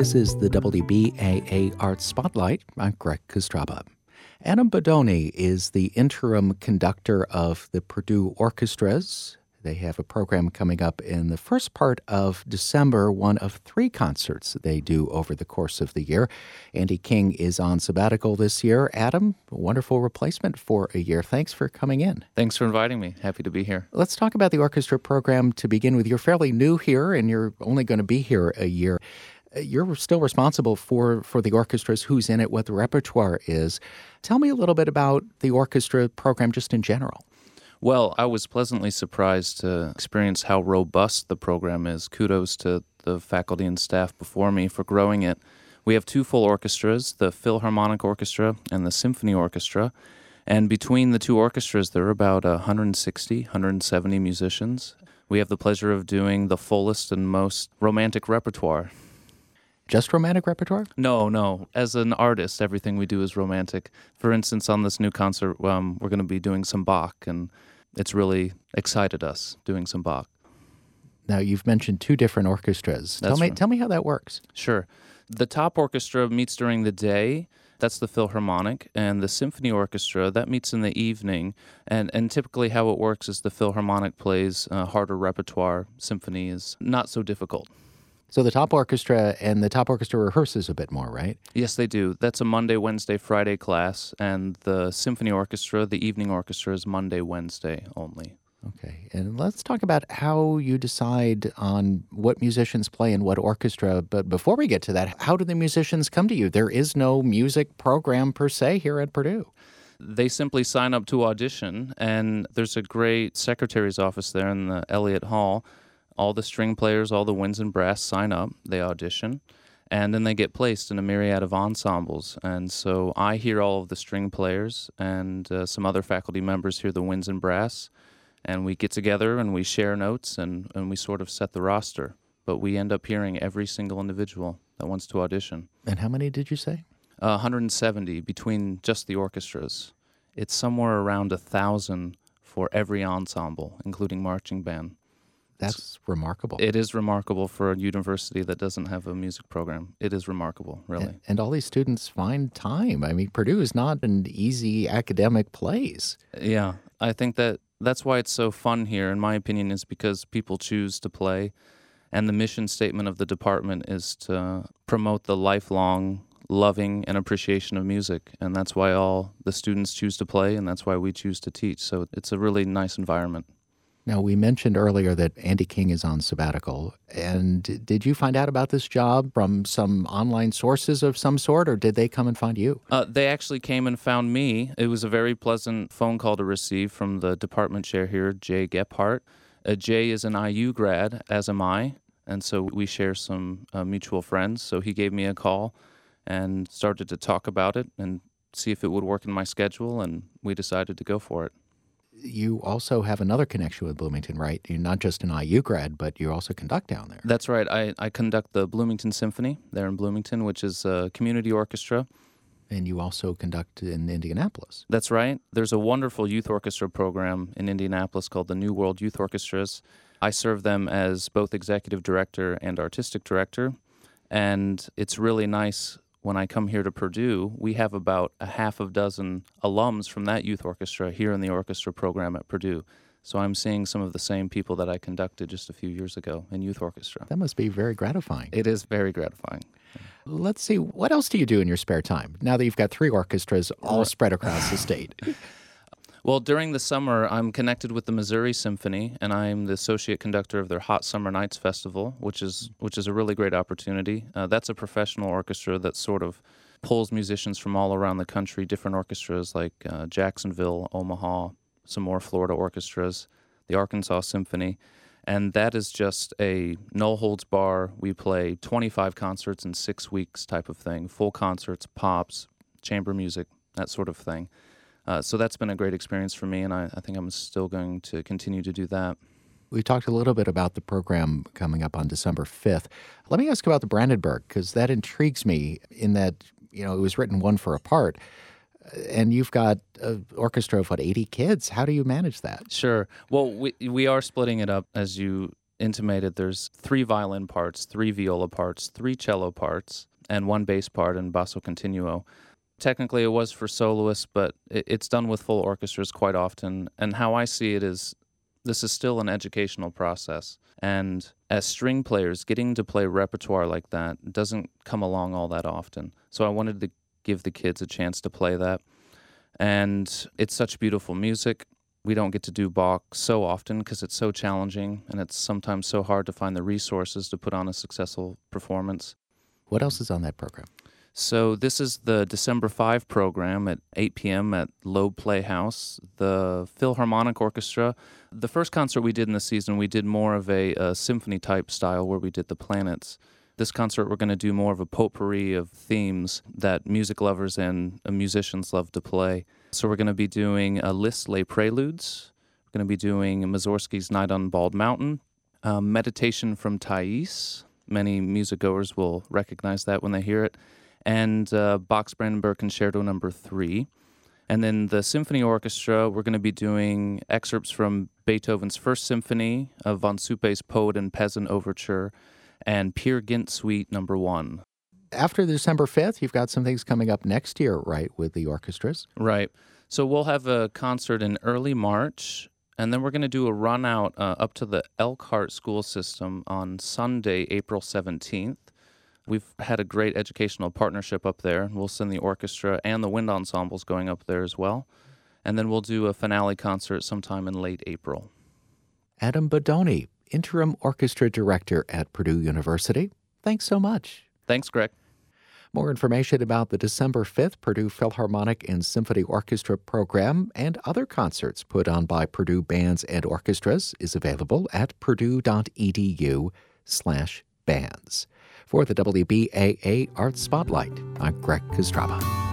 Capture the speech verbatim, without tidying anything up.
This is the W B A A Arts Spotlight. I'm Greg Kostraba. Adam Bodoni is the interim conductor of the Purdue Orchestras. They have a program coming up in the first part of December, one of three concerts they do over the course of the year. Andy King is on sabbatical this year. Adam, a wonderful replacement for a year. Thanks for coming in. Thanks for inviting me. Happy to be here. Let's talk about the orchestra program to begin with. You're fairly new here, and you're only going to be here a year. You're still responsible for, for the orchestras, who's in it, what the repertoire is. Tell me a little bit about the orchestra program just in general. Well, I was pleasantly surprised to experience how robust the program is. Kudos to the faculty and staff before me for growing it. We have two full orchestras, the Philharmonic Orchestra and the Symphony Orchestra. And between the two orchestras, there are about one hundred sixty, one hundred seventy musicians. We have the pleasure of doing the fullest and most romantic repertoire. Just romantic repertoire? No, no. As an artist, everything we do is romantic. For instance, on this new concert, um, we're going to be doing some Bach, and it's really excited us doing some Bach. Now, you've mentioned two different orchestras. That's tell me, right. tell me how that works. Sure. The top orchestra meets during the day. That's the Philharmonic. And the Symphony Orchestra, that meets in the evening. And, and typically how it works is the Philharmonic plays uh, harder repertoire. Symphony is not so difficult. So the top orchestra and the top orchestra rehearses a bit more, right? Yes, they do. That's a Monday, Wednesday, Friday class, and the Symphony Orchestra, the evening orchestra, is Monday, Wednesday only. Okay, and let's talk about how you decide on what musicians play in what orchestra. But before we get to that, how do the musicians come to you? There is no music program per se here at Purdue. They simply sign up to audition, and there's a great secretary's office there in the Elliott Hall. All the string players, all the winds and brass sign up, they audition, and then they get placed in a myriad of ensembles. And so I hear all of the string players, and uh, some other faculty members hear the winds and brass, and we get together and we share notes, and, and we sort of set the roster. But we end up hearing every single individual that wants to audition. And how many did you say? Uh, one hundred seventy between just the orchestras. It's somewhere around one thousand for every ensemble, including marching band. That's remarkable. It is remarkable for a university that doesn't have a music program. It is remarkable, really. And, and all these students find time. I mean, Purdue is not an easy academic place. Yeah, I think that that's why it's so fun here, in my opinion, is because people choose to play. And the mission statement of the department is to promote the lifelong loving and appreciation of music. And that's why all the students choose to play, and that's why we choose to teach. So it's a really nice environment. Now, we mentioned earlier that Andy King is on sabbatical. And did you find out about this job from some online sources of some sort, or did they come and find you? Uh, they actually came and found me. It was a very pleasant phone call to receive from the department chair here, Jay Gephardt. Uh, Jay is an I U grad, as am I, and so we share some uh, mutual friends. So he gave me a call and started to talk about it and see if it would work in my schedule, and we decided to go for it. You also have another connection with Bloomington, right? You're not just an I U grad, but you also conduct down there. That's right. I, I conduct the Bloomington Symphony there in Bloomington, which is a community orchestra. And you also conduct in Indianapolis. That's right. There's a wonderful youth orchestra program in Indianapolis called the New World Youth Orchestras. I serve them as both executive director and artistic director. And it's really nice. When I come here to Purdue, we have about a half a dozen alums from that youth orchestra here in the orchestra program at Purdue. So I'm seeing some of the same people that I conducted just a few years ago in youth orchestra. That must be very gratifying. It is very gratifying. Let's see, what else do you do in your spare time, now that you've got three orchestras all spread across the state? Well, during the summer, I'm connected with the Missouri Symphony, and I'm the associate conductor of their Hot Summer Nights Festival, which is which is a really great opportunity. Uh, that's a professional orchestra that sort of pulls musicians from all around the country, different orchestras like uh, Jacksonville, Omaha, some more Florida orchestras, the Arkansas Symphony. And that is just a no-holds-bar. We play twenty-five concerts in six weeks type of thing, full concerts, pops, chamber music, that sort of thing. Uh, so that's been a great experience for me, and I, I think I'm still going to continue to do that. We talked a little bit about the program coming up on December fifth. Let me ask about the Brandenburg, because that intrigues me in that, you know, it was written one for a part, and you've got an orchestra of, what, eighty kids? How do you manage that? Sure. Well, we we are splitting it up, as you intimated, there's three violin parts, three viola parts, three cello parts, and one bass part in basso continuo. Technically, it was for soloists, but it's done with full orchestras quite often. And how I see it is this is still an educational process. And as string players, getting to play repertoire like that doesn't come along all that often. So I wanted to give the kids a chance to play that. And it's such beautiful music. We don't get to do Bach so often because it's so challenging, and it's sometimes so hard to find the resources to put on a successful performance. What else is on that program? So this is the December fifth program at eight p.m. at Loeb Playhouse. The Philharmonic Orchestra, the first concert we did in the season, we did more of a, a symphony-type style where we did the planets. This concert, we're going to do more of a potpourri of themes that music lovers and uh, musicians love to play. So we're going to be doing uh, Liszt's Les Preludes. We're going to be doing Mussorgsky's Night on Bald Mountain, uh, Meditation from Thais. Many music-goers will recognize that when they hear it. And uh, Bach's Brandenburg Concerto number three. And then the symphony orchestra, we're going to be doing excerpts from Beethoven's First Symphony, uh, von Suppe's Poet and Peasant Overture, and Peer Gynt Suite number one. After December fifth, you've got some things coming up next year, right, with the orchestras? Right. So we'll have a concert in early March, and then we're going to do a run out uh, up to the Elkhart School System on Sunday, April seventeenth. We've had a great educational partnership up there. We'll send the orchestra and the wind ensembles going up there as well. And then we'll do a finale concert sometime in late April. Adam Bodoni, Interim Orchestra Director at Purdue University. Thanks so much. Thanks, Greg. More information about the December fifth Purdue Philharmonic and Symphony Orchestra program and other concerts put on by Purdue bands and orchestras is available at purdue.edu slash bands. For the W B A A Art Spotlight, I'm Greg Kostraba.